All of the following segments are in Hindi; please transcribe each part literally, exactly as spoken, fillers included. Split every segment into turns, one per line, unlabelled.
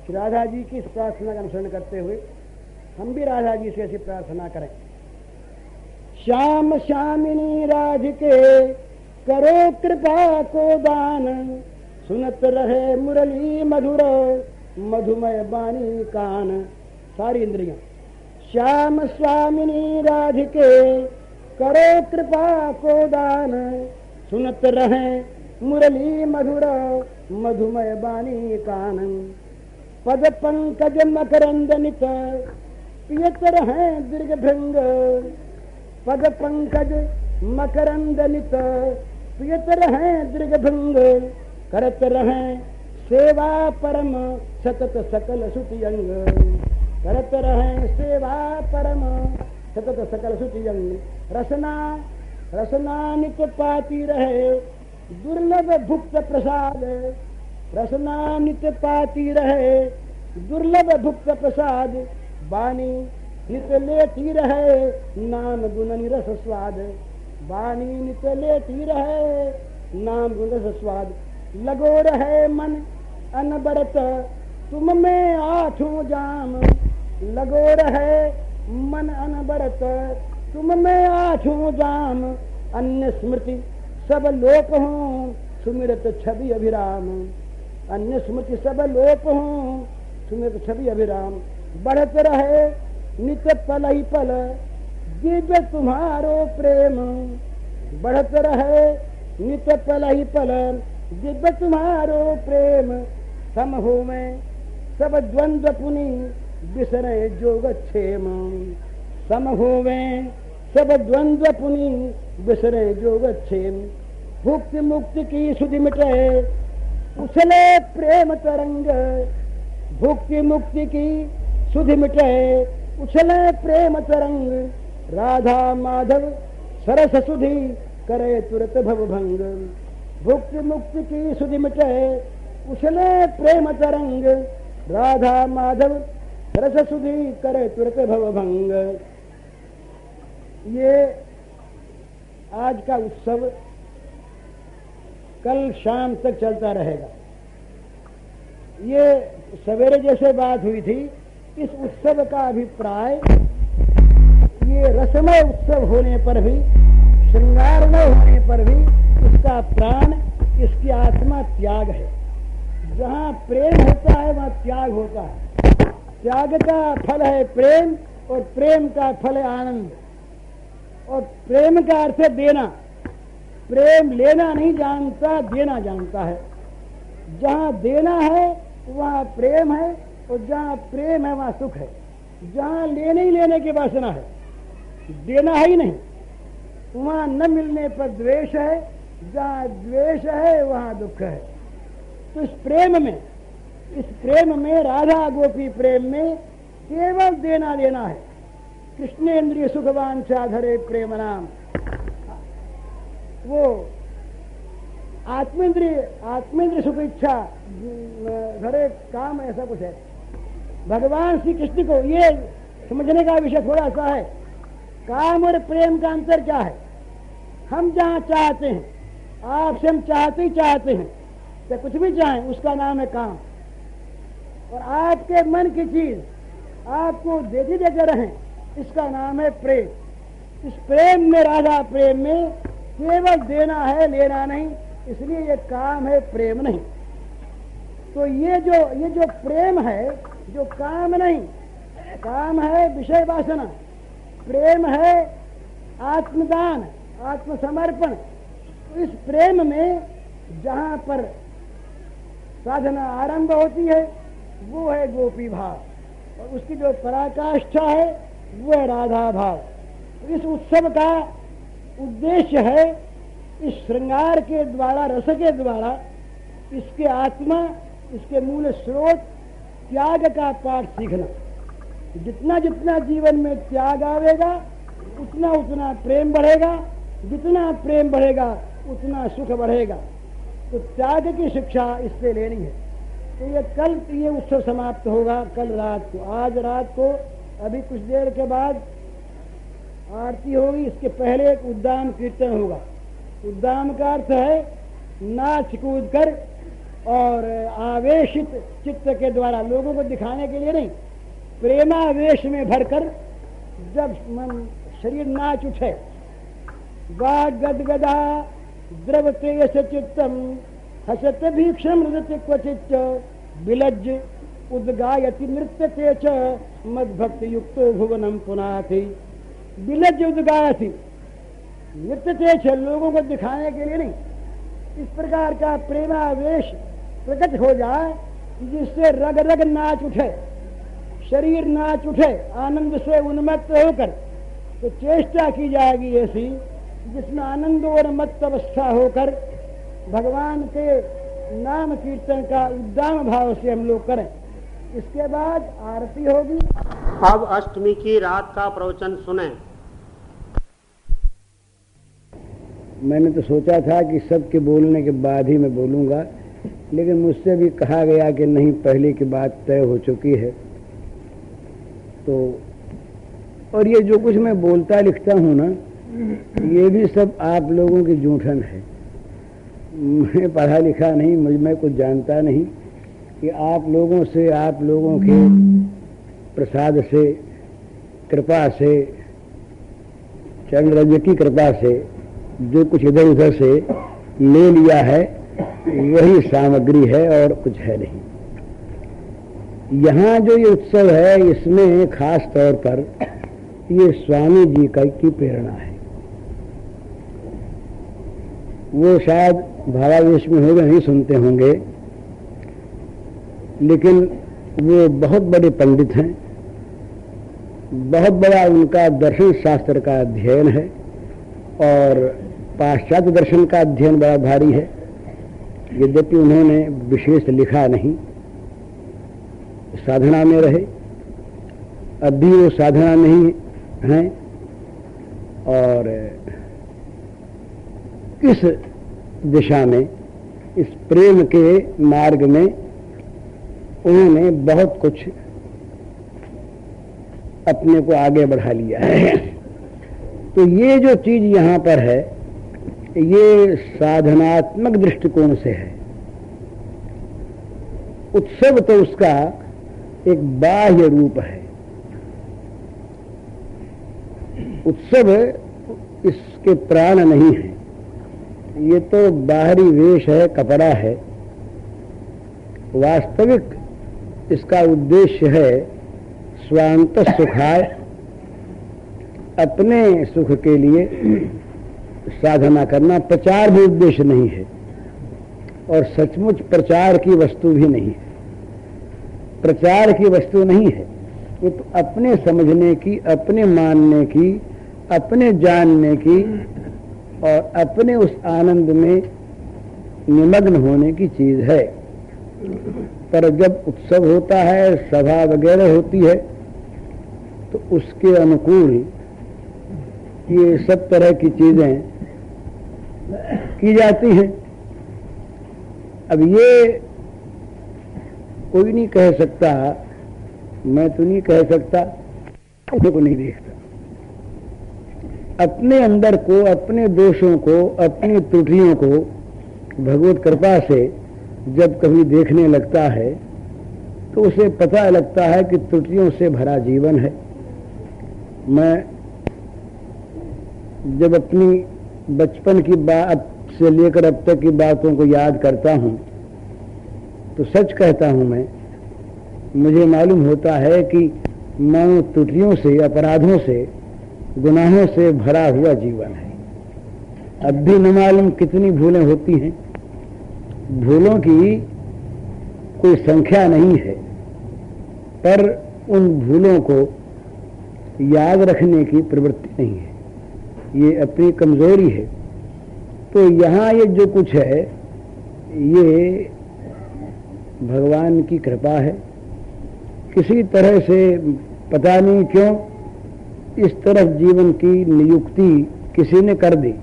राधा जी की इस प्रार्थना का अनुसरण करते हुए हम भी राधा जी से ऐसी प्रार्थना करें। श्याम श्यामिनी राधिके करो कृपा को दान, सुनत रहे मुरली मधुर मधुमय बानी कान। सारी इंद्रियां। श्याम स्वामिनी राधिके करो कृपा को दान, सुनत रहे मुरली मधुर मधुमय बानी कान। पद पंकज मकरंद नित पियत रहे दीर्घ भृंग, पद पंकज मकरंद नित पियत रहे दीर्घ भृंग। करत रहे सेवा परम सतत सकल सुति अंग, करत रहे सेवा परम सतत सकल सुति अंग। रसना रसना नित पाती रहे दुर्लभ भुक्त प्रसाद, रसना नित पाती रहे दुर्लभ भुक्त प्रसाद। बानी नित लेती रहे नाम गुण निरस स्वाद, बानी नित लेती रहे नाम गुण रस स्वाद। लगो रहे मन अनबरत तुम में आठों जाम, लगो रहे मन अनबरत तुम में आठों जाम। अन्य स्मृति सब लोप हों सुमिरत छवि अभिराम, अन्य स्मृति सब लोप हों सुमिरत छवि अभिराम। बढ़त रहे नित पल ही पल दिव्य तुम्हारो प्रेम, बढ़त रहे नित पल ही पल दिव्य तुम्हारो प्रेम। सम हो में सब द्वंद्व पुनि बिसरे जोग क्षेम, सम हो में सब द्वंद्व पुनि बिसरे जोग क्षेम। भुक्ति मुक्ति की सुधि मिटे उछले प्रेम तरंग, भुक्ति मुक्ति की सुधि मिटे उछले प्रेम तरंग। राधा माधव सरस सुधि करे तुरत भवभंग, भुक्ति मुक्ति की सुधि मिटे उछले प्रेम तरंग। राधा माधव सरस सुधि करे तुरत भवभंग। ये आज का उत्सव कल शाम तक चलता रहेगा। ये सवेरे जैसे बात हुई थी, इस उत्सव का अभिप्राय ये रसमय उत्सव होने पर भी, श्रृंगारमय होने पर भी इसका प्राण, इसकी आत्मा त्याग है। जहाँ प्रेम होता है वहाँ त्याग होता है। त्याग का फल है प्रेम और प्रेम का फल है आनंद। और प्रेम का अर्थ है देना। प्रेम लेना नहीं जानता, देना जानता है। जहाँ देना है वहाँ प्रेम है और जहाँ प्रेम है वहाँ सुख है। जहाँ लेने ही लेने की वासना है, देना है ही नहीं, वहाँ न मिलने पर द्वेष है, जहाँ द्वेष है वहाँ दुख है। तो इस प्रेम में, इस प्रेम में, राधा गोपी प्रेम में केवल देना लेना है। कृष्णेन्द्रिय सुखवान चाधरे प्रेम नाम, वो आत्मेंद्रिय आत्मेंद्रिय सुख इच्छा धरे काम, ऐसा कुछ है। भगवान श्री कृष्ण को ये समझने का विषय थोड़ा सा है, काम और प्रेम का अंतर क्या है। हम जहाँ चाहते हैं, आपसे हम चाहते ही चाहते हैं, तो कुछ भी चाहें उसका नाम है काम। और आपके मन की चीज आपको देते देते रहें, इसका नाम है प्रेम। इस प्रेम में, राधा प्रेम में केवल देना है, लेना नहीं, इसलिए ये काम है, प्रेम नहीं। तो ये जो ये जो प्रेम है, जो काम नहीं, काम है विषय वासना, प्रेम है आत्मदान, आत्मसमर्पण। तो इस प्रेम में जहाँ पर साधना आरंभ होती है वो है गोपी भाव, और उसकी जो पराकाष्ठा है वो है राधा भाव। तो इस उत्सव का उद्देश्य है इस श्रृंगार के द्वारा, रस के द्वारा, इसके आत्मा, इसके मूल स्रोत त्याग का पाठ सीखना। जितना जितना जीवन में त्याग आवेगा उतना उतना प्रेम बढ़ेगा, जितना प्रेम बढ़ेगा उतना सुख बढ़ेगा। तो त्याग की शिक्षा इससे लेनी है। तो ये कल ये उत्सव समाप्त होगा, कल रात को। आज रात को अभी कुछ देर के बाद आरती होगी, इसके पहले एक उद्दाम कीर्तन होगा। उद्दाम का अर्थ है नाच कूद कर और आवेशित चित्त के द्वारा लोगों को दिखाने के लिए नहीं, प्रेमावेश में भरकर जब मन शरीर नाच उठे, वाग गदगदा द्रवते यश चित्तम हसत भीक्षम नृत्य क्वचित विलज्ज उद्गायति नृत्यते च मद्भक्ति युक्तो भुवनम पुनाति। विलज्ज उद्गायति नृत्यते च, लोगों को दिखाने के लिए नहीं, इस प्रकार का प्रेमावेश प्रकट हो जाए जिससे रग रग नाच उठे, शरीर नाच उठे आनंद से उन्मत्त होकर, तो चेष्टा की जाएगी ऐसी जिसमें आनंद और मत्त अवस्था होकर भगवान के नाम कीर्तन का उद्दाम भाव से हम लोग करें। इसके बाद आरती होगी।
अब अष्टमी की रात का प्रवचन सुने।
मैंने तो सोचा था कि सबके बोलने के बाद ही मैं बोलूंगा, लेकिन मुझसे भी कहा गया कि नहीं, पहले की बात तय हो चुकी है। तो और ये जो कुछ मैं बोलता लिखता हूँ ना, ये भी सब आप लोगों की जूठन है। मैं पढ़ा लिखा नहीं, मुझ में कुछ जानता नहीं, कि आप लोगों से, आप लोगों के प्रसाद से, कृपा से, चरण रज की कृपा से जो कुछ इधर उधर से ले लिया है वही सामग्री है और कुछ है नहीं। यहाँ जो ये उत्सव है, इसमें खास तौर पर ये स्वामी जी का की प्रेरणा है। वो शायद भावावेश में होंगे, नहीं सुनते होंगे, लेकिन वो बहुत बड़े पंडित हैं, बहुत बड़ा उनका दर्शन शास्त्र का अध्ययन है और पाश्चात्य दर्शन का अध्ययन बड़ा भारी है। यद्यपि उन्होंने विशेष लिखा नहीं, साधना में रहे, अब भी वो साधना नहीं हैं और इस दिशा में, इस प्रेम के मार्ग में उन्होंने बहुत कुछ अपने को आगे बढ़ा लिया है। तो ये जो चीज यहाँ पर है, ये साधनात्मक दृष्टिकोण से है। उत्सव तो उसका एक बाह्य रूप है। उत्सव इसके प्राण नहीं है, ये तो बाहरी वेश है, कपड़ा है। वास्तविक इसका उद्देश्य है स्वांत सुखाय, अपने सुख के लिए साधना करना। प्रचार भी उद्देश्य नहीं है और सचमुच प्रचार की वस्तु भी नहीं है। प्रचार की वस्तु नहीं है, वो तो अपने समझने की, अपने मानने की, अपने जानने की और अपने उस आनंद में निमग्न होने की चीज है। पर जब उत्सव होता है, सभा वगैरह होती है, तो उसके अनुकूल ये सब तरह की चीजें की जाती हैं। अब ये कोई नहीं कह सकता, मैं तो नहीं कह सकता, किसी को नहीं देखता। अपने अंदर को, अपने दोषों को, अपनी त्रुटियों को भगवत कृपा से जब कभी देखने लगता है तो उसे पता लगता है कि त्रुटियों से भरा जीवन है। मैं जब अपनी बचपन की बात से लेकर अब तक की बातों को याद करता हूं तो सच कहता हूं, मैं मुझे मालूम होता है कि मानो त्रुटियों से, अपराधों से, गुनाहों से भरा हुआ जीवन है। अब भी न मालूम कितनी भूलें होती हैं, भूलों की कोई संख्या नहीं है, पर उन भूलों को याद रखने की प्रवृत्ति नहीं है, ये अपनी कमजोरी है। तो यहाँ ये जो कुछ है, ये भगवान की कृपा है। किसी तरह से पता नहीं क्यों इस तरफ जीवन की नियुक्ति किसी ने कर दी,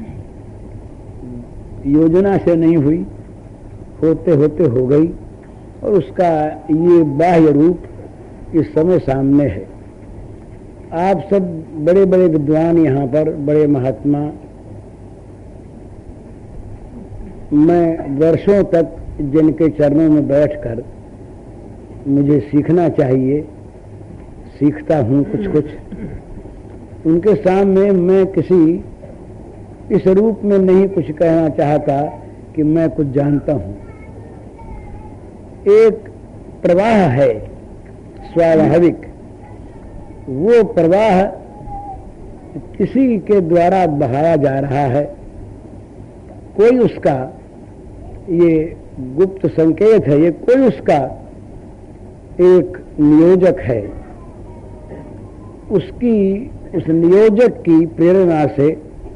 योजना से नहीं हुई, होते होते हो गई और उसका ये बाह्य रूप इस समय सामने है। आप सब बड़े बड़े विद्वान यहाँ पर, बड़े महात्मा, मैं वर्षों तक जिनके चरणों में बैठकर मुझे सीखना चाहिए, सीखता हूँ कुछ कुछ, उनके सामने मैं किसी इस रूप में नहीं कुछ कहना चाहता कि मैं कुछ जानता हूँ। एक प्रवाह है स्वाभाविक, वो प्रवाह किसी के द्वारा बहाया जा रहा है। कोई उसका ये गुप्त संकेत है, ये कोई उसका एक नियोजक है। उसकी उस नियोजक की प्रेरणा से,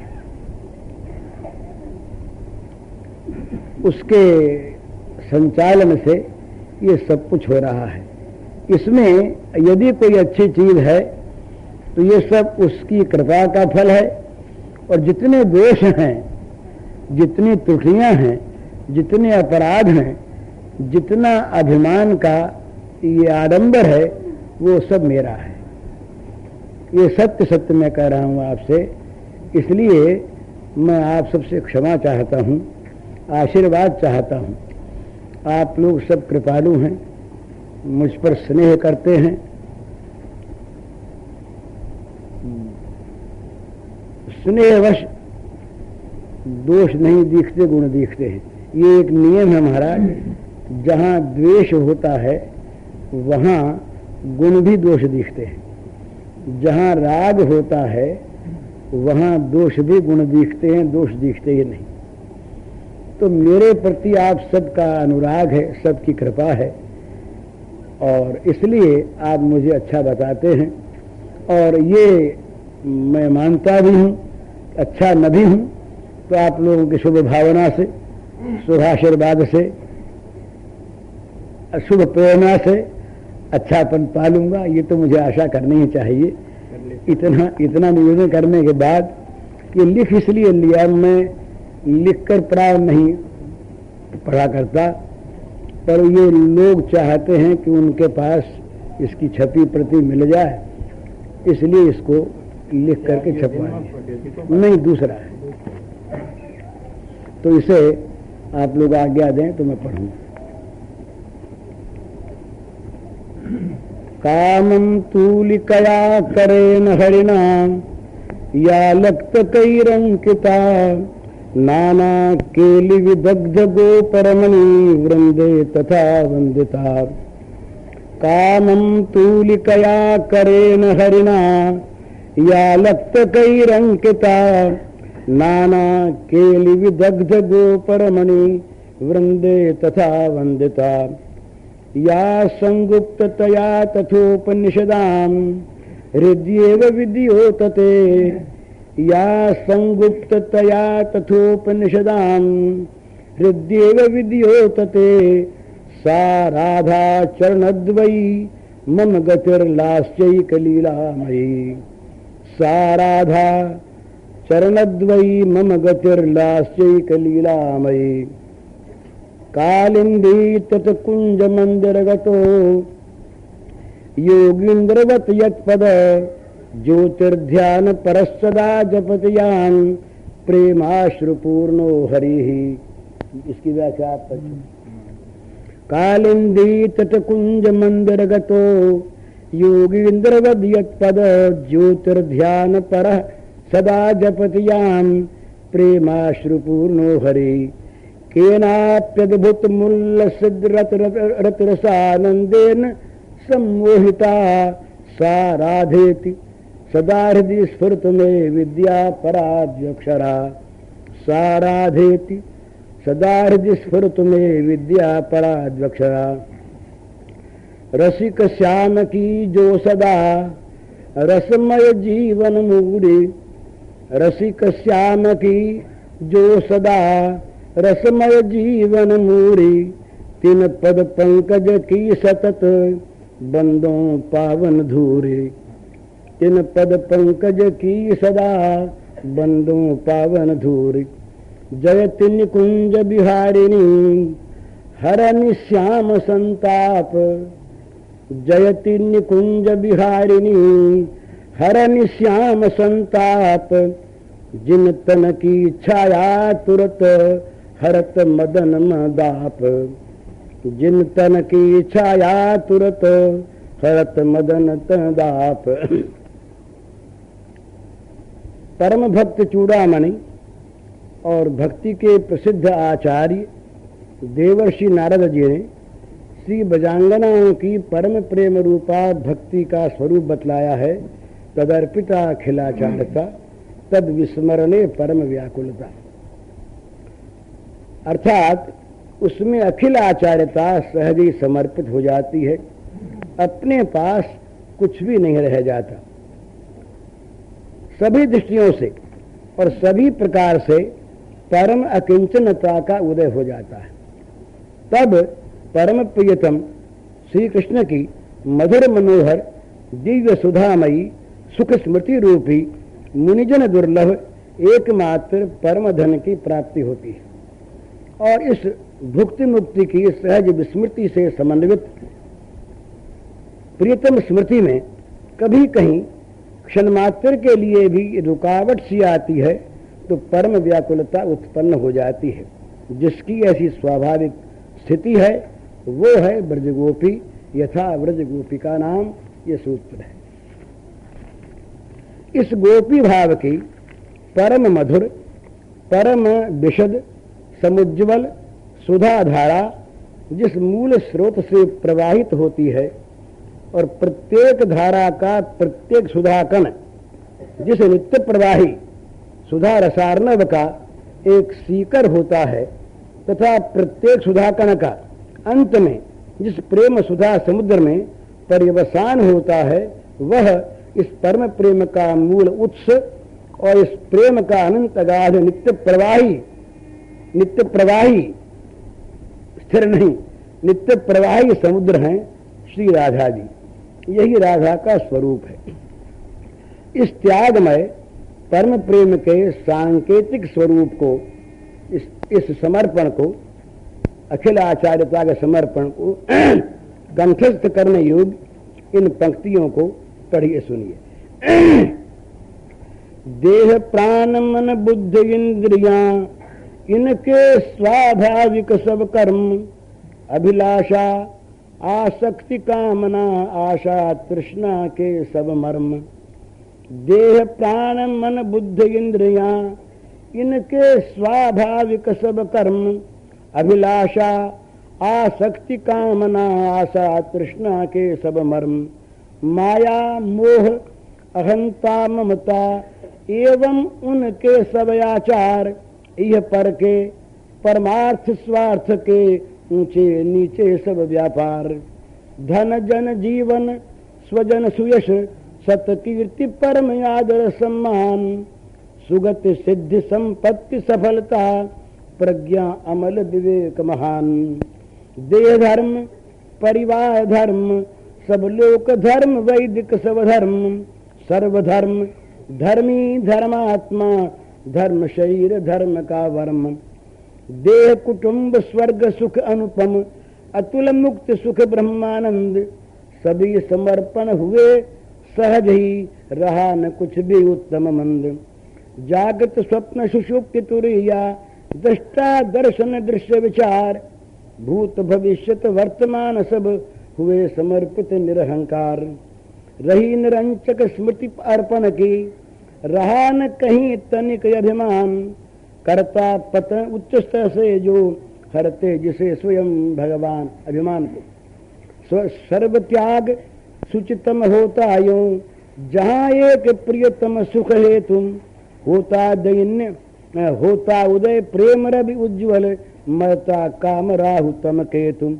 उसके संचालन से ये सब कुछ हो रहा है। इसमें यदि कोई अच्छी चीज है तो ये सब उसकी कृपा का फल है, और जितने दोष हैं, जितनी त्रुटियां हैं, जितने अपराध हैं, जितना अभिमान का ये आडंबर है, वो सब मेरा है। ये सत्य सत्य मैं कह रहा हूं आपसे। इसलिए मैं आप सबसे क्षमा चाहता हूं, आशीर्वाद चाहता हूं। आप लोग सब कृपालु हैं, मुझ पर स्नेह करते हैं। स्नेहवश दोष नहीं दिखते, गुण दिखते हैं। ये एक नियम है महाराज। जहां द्वेष होता है वहां गुण भी दोष दिखते हैं। जहां राग होता है वहां दोष भी गुण दिखते हैं, दोष दिखते ही नहीं। तो मेरे प्रति आप सबका अनुराग है, सबकी कृपा है, और इसलिए आप मुझे अच्छा बताते हैं। और ये मैं मानता भी हूँ, अच्छा न भी हूँ तो आप लोगों की शुभ भावना से, शुभाशीर्वाद से, शुभ प्रेरणा से अच्छापन पालूंगा। ये तो मुझे आशा करनी ही चाहिए। इतना इतना निवेदन करने के बाद कि लिख इसलिए लिया, मैं लिखकर पढ़ा नहीं पढ़ा करता, पर ये लोग चाहते हैं कि उनके पास इसकी छपी प्रति मिल जाए, इसलिए इसको लिख करके छपवाएंगे। नहीं, दूसरा है। तो इसे आप लोग आज्ञा दें तो मैं पढ़ूं। कामं तूलिकया करेण हरिणा या लक्त कैरंकिता नाना केलि विदग्ध गोपरमणि वृंदे तथा वंदिता। कामं तूलिकया करेण हरिणा या लक्त कैरंकिता नाना केलि विदग्ध गोपरमणि वृंदे तथा वंदिता। या संगुप्ततया तथोपनिषदां हृद्येव विद्योतते। या संगुप्ततया तथोपनिषदां हृद्येव विद्योतते। सा राधा चरणद्वयी मम गतिर्लास्यैकलीलामयी। सा राधा चरणद्वयी मम गतिर्लास्यैकलीलामयी। कालिंदी तत्कुंज मंदिरगतो योगींद्रवत यत्पद ज्योतिर्ध्यान परस्सदा जपतियान प्रेमाश्रुपूर्णो हरिः। इसकी व्याख्या आप पढ़िए। कालिंदी तत्कुंज मंदिरगतो योगींद्रवत यत्पद ज्योतिर्ध्यान परः सदा जपतियान प्रेमाश्रुपूर्णो हरिः। केनाप्यद्भुत मुल्ल सिद्धरतिरसानंदेन सम्मोहिता। सा राधेति सदा हृदि स्फुरत में विद्या पराद्यक्षरा। सा राधेति सदा हृदि स्फुरत में विद्या पराद्यक्षरा। रसिक श्याम की जो सदा रसमय जीवन मूरी। रसिक श्याम की जो सदा रसमय जीवन मूरी। तिन पद पंकज की सतत बंदों पावन धूरी। तिन पद पंकज की सदा बंदों पावन धूरी। जयति निकुंज बिहारिणी हरनि श्याम संताप। जयति निकुंज बिहारिणी हरनि श्याम संताप। जिन तन की छाया तुरत हरत मदन मदाप, जिन तन की छाया तुरत हरत मदन तदाप। परम भक्त चूड़ामणि और भक्ति के प्रसिद्ध आचार्य देवर्षि नारद जी ने श्री बजांगनाओं की परम प्रेम रूपा भक्ति का स्वरूप बतलाया है। तदर्पिता अखिलाचारता, तद विस्मरणे परम व्याकुलता। अर्थात उसमें अखिल आचार्यता सहज ही समर्पित हो जाती है, अपने पास कुछ भी नहीं रह जाता। सभी दृष्टियों से और सभी प्रकार से परम अकिंचनता का उदय हो जाता है। तब परम प्रियतम श्री कृष्ण की मधुर मनोहर दिव्य सुधामयी सुख स्मृति रूपी मुनिजन दुर्लभ एकमात्र परम धन की प्राप्ति होती है। और इस भुक्ति मुक्ति की सहज विस्मृति से समन्वित प्रियतम स्मृति में कभी कहीं क्षण मात्र के लिए भी रुकावट सी आती है तो परम व्याकुलता उत्पन्न हो जाती है। जिसकी ऐसी स्वाभाविक स्थिति है वो है ब्रजगोपी, यथा ब्रजगोपी का नाम ये सूत्र है। इस गोपी भाव की परम मधुर, परम विशद, समुज्ज्वल सुधाधारा जिस मूल स्रोत से प्रवाहित होती है और प्रत्येक धारा का प्रत्येक सुधाकण जिस नित्य प्रवाही सुधा रसार्णव का एक सीकर होता है तथा प्रत्येक सुधाकण का अंत में जिस प्रेम सुधा समुद्र में पर्यवसान होता है वह इस परम प्रेम का मूल उत्स और इस प्रेम का अनंत अगाध नित्य प्रवाही नित्य प्रवाही स्थिर नहीं नित्य प्रवाही समुद्र हैं श्री राधा जी। यही राधा का स्वरूप है। इस त्यागमय परम प्रेम के सांकेतिक स्वरूप को, इस, इस समर्पण को, अखिल आचार्यता के समर्पण को कंठस्थ करने योग्य इन पंक्तियों को पढ़िए, सुनिए। देह प्राण मन बुद्ध इंद्रियां इनके स्वाभाविक सब कर्म, अभिलाषा आसक्ति कामना आशा तृष्णा के सब मर्म। देह प्राण मन बुद्ध इंद्रियां इनके स्वाभाविक सब कर्म, अभिलाषा आसक्ति कामना आशा तृष्णा के सब मर्म। माया मोह अहंता ममता एवं उनके सब आचार, यह पर के परमार्थ स्वार्थ के ऊंचे नीचे सब व्यापार। धन जन जीवन स्वजन सुयश सतकीर्ति परम आदर सम्मान, सुगत सिद्धि संपत्ति सफलता प्रज्ञा अमल विवेक महान। देह धर्म परिवार धर्म सब लोक धर्म वैदिक सब धर्म, सर्वधर्म धर्मी धर्मात्मा धर्म शरीर धर्म का वर्म। देह कुटुंब स्वर्ग सुख अनुपम अतुल मुक्त सुख ब्रह्मानंद, सभी समर्पण हुए सहज ही रहा न कुछ भी उत्तम मंद। जागत स्वप्न सुषुप्ति तुरिया दृष्टा दर्शन दृश्य विचार, भूत भविष्यत वर्तमान सब हुए समर्पित निरहंकार। रही निरंचक स्मृति अर्पण की रहा न कहीं तनिक अभिमान, करता पतन उच्च स्तर से जो हरते जिसे स्वयं भगवान अभिमान को। सर्व त्याग सुचितम होता यूं जहाँ एक प्रियतम सुख है तुम, होता दैन्य होता उदय प्रेम रवि उज्ज्वल, मरता काम राहु तम के तुम।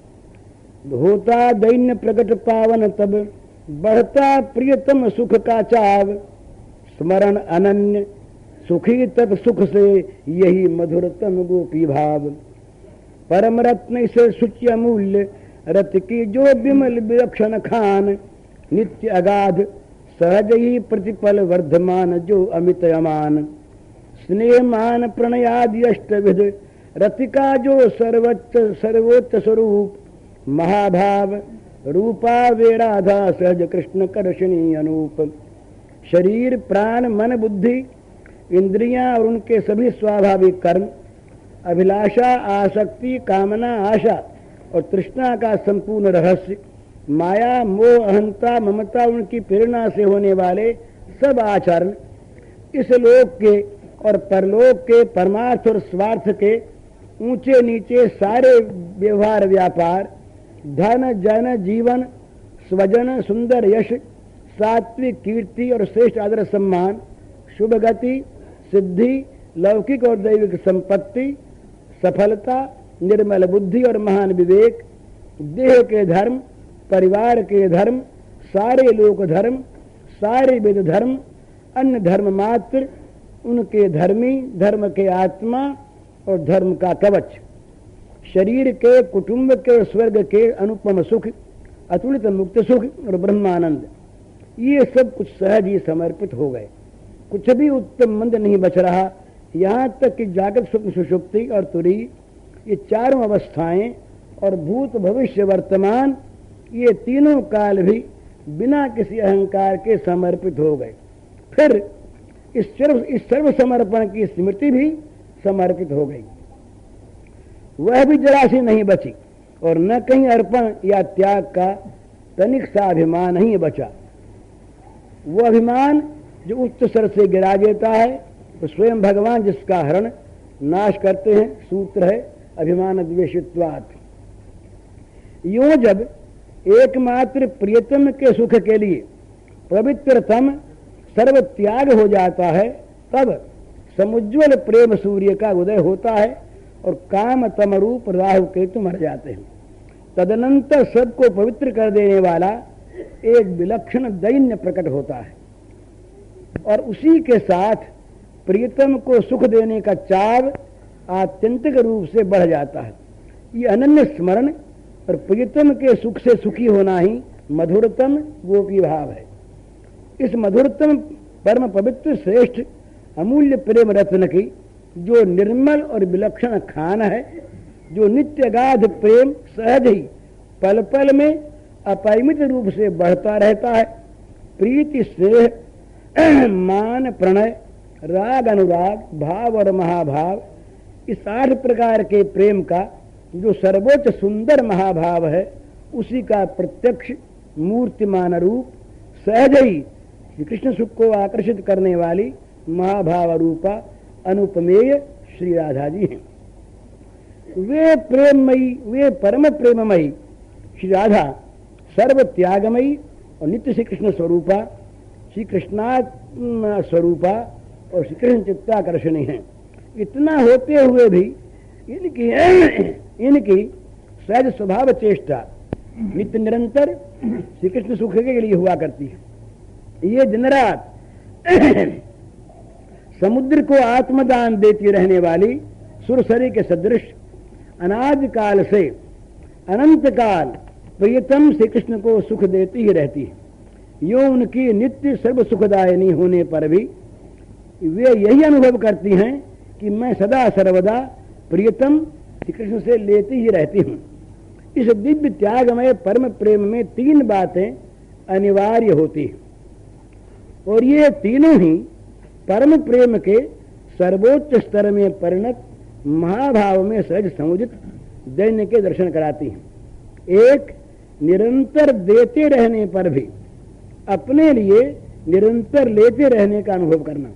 होता दैन्य प्रकट पावन तब बढ़ता प्रियतम सुख का चाव, स्मरण अनन्य सुखी तत् सुख से यही मधुरतम गोपी भाव। परम रत्न से सुच अमूल्य रत की जो विमल विलक्षण खान, नित्य अगाध सहज ही प्रतिपल वर्धमान जो अमित अमान। स्नेह मान प्रणयादि अष्टविध रतिका जो सर्वोच्च सर्वोच्च स्वरूप, महाभाव रूपा वे राधा सहज कृष्ण कर्षणी अनूप। शरीर प्राण मन बुद्धि इंद्रियां और उनके सभी स्वाभाविक कर्म, अभिलाषा, आसक्ति, कामना, आशा और तृष्णा का संपूर्ण रहस्य, माया, मोह, अहंता, ममता, उनकी प्रेरणा से होने वाले सब आचरण, इस लोक के और परलोक के परमार्थ और स्वार्थ के ऊंचे नीचे सारे व्यवहार व्यापार, धन जन जीवन, स्वजन, सुंदर यश, सात्विक कीर्ति और श्रेष्ठ आदर सम्मान, शुभ गति, सिद्धि, लौकिक और दैविक संपत्ति, सफलता, निर्मल बुद्धि और महान विवेक, देह के धर्म, परिवार के धर्म, सारे लोक धर्म, सारे वेद धर्म, अन्य धर्म मात्र, उनके धर्मी, धर्म के आत्मा और धर्म का कवच, शरीर के, कुटुंब के और स्वर्ग के अनुपम सुख, अतुलित मुक्त सुख और ब्रह्मानंद, ये सब कुछ सहज ही समर्पित हो गए। कुछ भी उत्तम मंद नहीं बच रहा। यहाँ तक कि जागृत स्वप्न सुषुप्ति और तुरी, ये चारों अवस्थाएं और भूत भविष्य वर्तमान, ये तीनों काल भी बिना किसी अहंकार के समर्पित हो गए। फिर इस सर्व इस सर्व समर्पण की स्मृति भी समर्पित हो गई। वह भी जरा सी नहीं बची और न कहीं अर्पण या त्याग का तनिक सा अभिमान नहीं बचा। वो अभिमान जो उच्च स्तर से गिरा देता है, तो स्वयं भगवान जिसका हरण नाश करते हैं, सूत्र है अभिमान द्वेषित्वात्। यूं जब एकमात्र प्रियतम के सुख के लिए पवित्रतम सर्व त्याग हो जाता है, तब समुज्वल प्रेम सूर्य का उदय होता है और काम तमरूप राहु केतु मर जाते हैं। तदनंतर सबको पवित्र कर देने वाला एक विलक्षण दैन्य प्रकट होता है और उसी के साथ प्रियतम को सुख देने का चाव आत्यंतिक रूप से बढ़ जाता है। ये अनन्य स्मरण और प्रियतम के सुख से सुखी होना ही मधुरतम गोपी भाव है। इस मधुरतम परम पवित्र श्रेष्ठ अमूल्य प्रेम रत्न की जो निर्मल और विलक्षण खान है, जो नित्य गाध प्रेम सहज ही पल पल में अपरिमित रूप से बढ़ता रहता है। प्रीति, स्नेह, मान, प्रणय, राग, अनुराग, भाव और महाभाव, इस आठ प्रकार के प्रेम का जो सर्वोच्च सुंदर महाभाव है, उसी का प्रत्यक्ष मूर्तिमान रूप सहज ही श्री कृष्ण सुख को आकर्षित करने वाली महाभाव रूपा अनुपमेय श्री राधा जी हैं। वे प्रेममयी, वे परम प्रेममयी श्री राधा सर्व त्यागमयी और नित्य श्री कृष्ण स्वरूपा, श्री कृष्णात्म स्वरूपा और श्री कृष्ण चित्ताकर्षणी हैं। इतना होते हुए भी इनकी इनकी सहज स्वभाव चेष्टा नित्य निरंतर श्री कृष्ण सुख के लिए हुआ करती है। ये दिन रात समुद्र को आत्मदान देती रहने वाली सुरसरी के सदृश अनादि काल से अनंत काल प्रियतम श्री कृष्ण को सुख देती ही रहती है। यो उनकी नित्य सर्व सुखदायिनी होने पर भी वे यही अनुभव करती हैं कि मैं सदा सर्वदा प्रियतम श्री कृष्ण से लेती ही रहती हूँ। इस दिव्य त्यागमय परम प्रेम में तीन बातें अनिवार्य होती हैं और ये तीनों ही परम प्रेम के सर्वोच्च स्तर में परिणत महाभाव में सहज समुदित दैन्य के दर्शन कराती हैं। एक, निरंतर देते रहने पर भी अपने लिए निरंतर लेते रहने का अनुभव करना।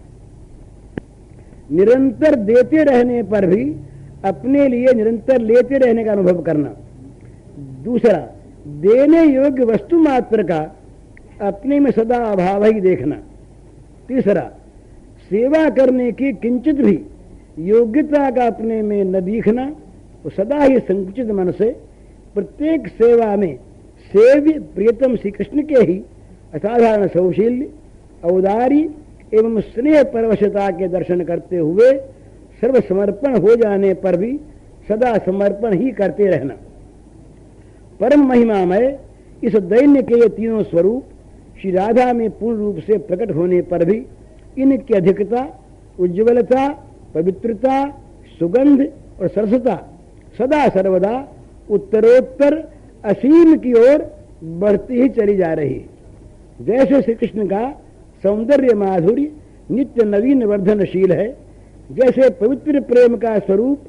निरंतर देते रहने पर भी अपने लिए निरंतर लेते रहने का अनुभव करना। दूसरा, देने योग्य वस्तु मात्र का अपने में सदा अभाव ही देखना। तीसरा, सेवा करने की किंचित भी योग्यता का अपने में न दिखना और सदा ही संकुचित मन से प्रत्येक सेवा में सेव्य प्रियतम श्री कृष्ण के ही असाधारण सौशील्य, औदार्य एवं स्नेह परवशता के दर्शन करते हुए सर्व समर्पण हो जाने पर भी सदा समर्पण ही करते रहना। परम महिमामय इस दैन्य के ये तीनों स्वरूप श्री राधा में पूर्ण रूप से प्रकट होने पर भी इनकी अधिकता, उज्ज्वलता, पवित्रता, सुगंध और सरसता सदा सर्वदा उत्तरोत्तर असीम की ओर बढ़ती ही चली जा रही है। जैसे श्री कृष्ण का सौंदर्य माधुर्य नित्य नवीन वर्धनशील है, जैसे पवित्र प्रेम का स्वरूप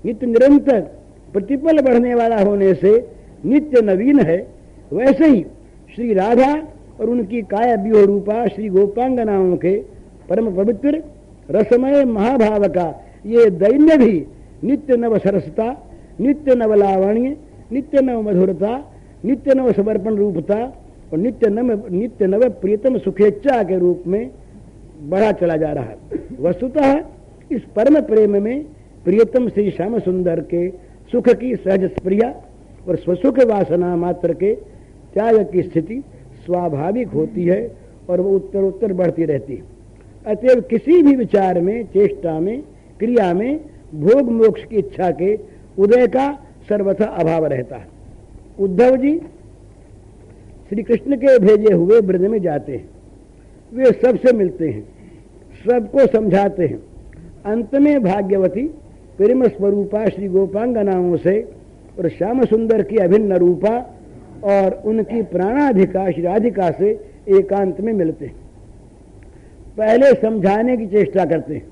नित्य निरंतर प्रतिपल बढ़ने वाला होने से नित्य नवीन है, वैसे ही श्री राधा और उनकी काया व्यूह रूपा श्री गोपांगनाओं के परम पवित्र रसमय महाभाव का ये दैन्य भी नित्य नव सरसता, नित्य नव लावण्य, नित्य नव मधुरता, नित्य नव समर्पण रूपता और नित्य नव नित्य नव प्रियतम सुखेच्छा के रूप में बढ़ा चला जा रहा है। वस्तुतः इस परम प्रेम में प्रियतम श्री श्याम सुंदर के सुख की सहज प्रिया और स्वसुख वासना मात्र के त्याग की स्थिति स्वाभाविक होती है और वो उत्तर उत्तर बढ़ती रहती है। अतएव किसी भी विचार में, चेष्टा में, क्रिया में भोग मोक्ष की इच्छा के उदय का सर्वथा अभाव रहता है। उद्धव जी श्री कृष्ण के भेजे हुए ब्रज में जाते हैं, वे सबसे मिलते हैं, सबको समझाते हैं। अंत में भाग्यवती प्रेम स्वरूपा श्री गोपांगनाओं से और श्याम सुंदर की अभिन्न रूपा और उनकी प्राणाधिका श्री राधिका से एकांत में मिलते हैं। पहले समझाने की चेष्टा करते हैं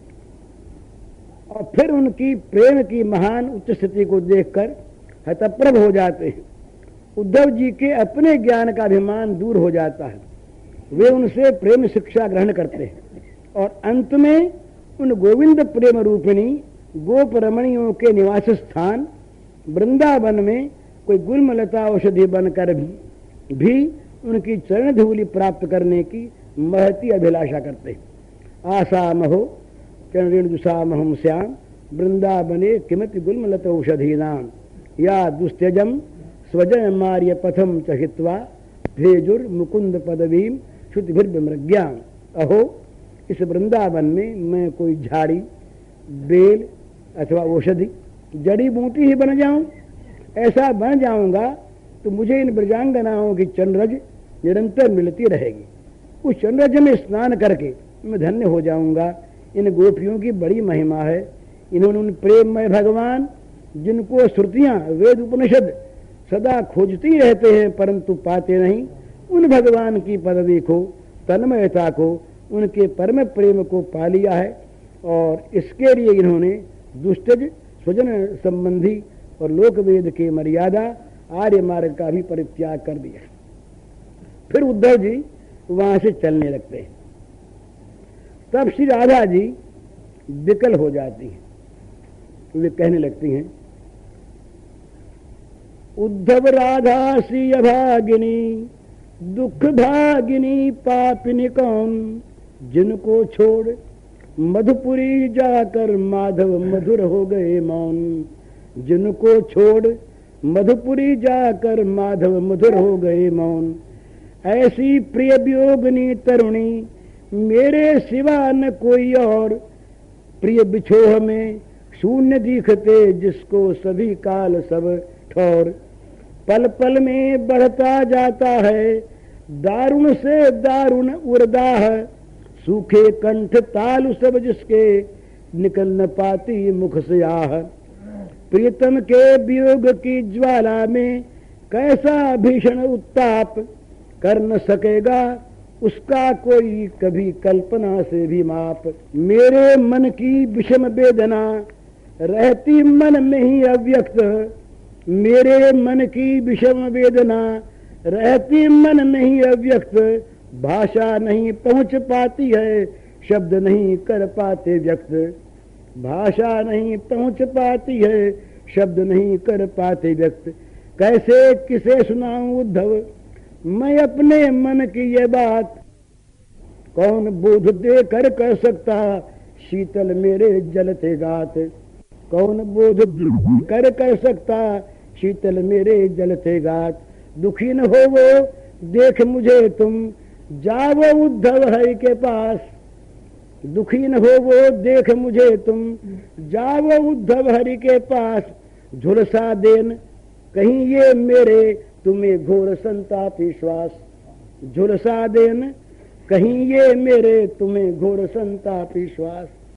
और फिर उनकी प्रेम की महान उच्च स्थिति को देखकर हतप्रभ हो जाते हैं। उद्धव जी के अपने ज्ञान का अभिमान दूर हो जाता है, वे उनसे प्रेम शिक्षा ग्रहण करते हैं और अंत में उन गोविंद प्रेम रूपिणी गोप रमणियों के निवास स्थान वृंदावन में कोई गुलमलता औषधि बनकर भी, भी उनकी चरण धूलि प्राप्त करने की महती अभिलाषा करते हैं। आशा महो चरण दुषामहम श्याम वृंदावने किमति गुलमलत औषधि नाम या दुस्त्यजम स्वजन मार्य पथम चहित्वा भेजुर मुकुंद पदवीम श्रुतिभिर्विमृग्याम। अहो, इस वृंदावन में मैं कोई झाड़ी, बेल अथवा औषधि, जड़ी बूटी ही बन जाऊं, ऐसा बन जाऊंगा तो मुझे इन ब्रजांगनाओं की चंद्रज निरंतर मिलती रहेगी। उस चंद्रज में स्नान करके मैं धन्य हो जाऊंगा। इन गोपियों की बड़ी महिमा है। इन्होंने उन प्रेममय भगवान जिनको श्रुतियां वेद उपनिषद सदा खोजती रहते हैं परंतु पाते नहीं, उन भगवान की पदवी को, तन्मयता को, उनके परम प्रेम को पा लिया है और इसके लिए इन्होंने दुष्टज स्वजन संबंधी और लोक वेद के मर्यादा आर्य मार्ग का भी परित्याग कर दिया। फिर उद्धव जी वहां से चलने लगते हैं। तब श्री राधा जी विकल हो जाती हैं, वे कहने लगती हैं, उद्धव राधा श्री अभागिनी दुख भागिनी पापिनी कौन, जिनको छोड़ मधुपुरी जाकर माधव मधुर हो गए मौन। जिनको छोड़ मधुपुरी जाकर माधव मधुर हो गए मौन। ऐसी प्रिय वियोगनी तरुणी मेरे सिवा न कोई और, प्रिय बिछोह में शून्य दिखते जिसको सभी काल सब ठौर। पल पल में बढ़ता जाता है दारुण से दारुण उर्दाह, सूखे कंठ तालु सब जिसके निकल न पाती मुख से आह। प्रियतम के वियोग की ज्वाला में कैसा भीषण उत्ताप, कर न सकेगा उसका कोई कभी कल्पना से भी माप। मेरे मन की विषम वेदना रहती मन में ही अव्यक्त, मेरे मन की विषम वेदना रहती मन में ही अव्यक्त। भाषा नहीं पहुंच पाती है, शब्द नहीं कर पाते व्यक्त। भाषा नहीं पहुंच पाती है, शब्द नहीं कर पाते व्यक्त। कैसे किसे सुनाऊं उद्धव मैं अपने मन की ये बात, कौन बोध दे कर कर सकता शीतल मेरे जलते गात। कौन बोध कर कर सकता शीतल मेरे जलते गात। दुखी न हो वो देख मुझे तुम जाओ उद्धव हरि के पास। दुखी न हो वो देख मुझे तुम जाओ उद्धव हरि के पास। झुलसा देन कहीं ये मेरे तुम्हें घोर संताप श्वास। झुलसा देन कहीं ये मेरे तुम्हें घोर संताप श्वास।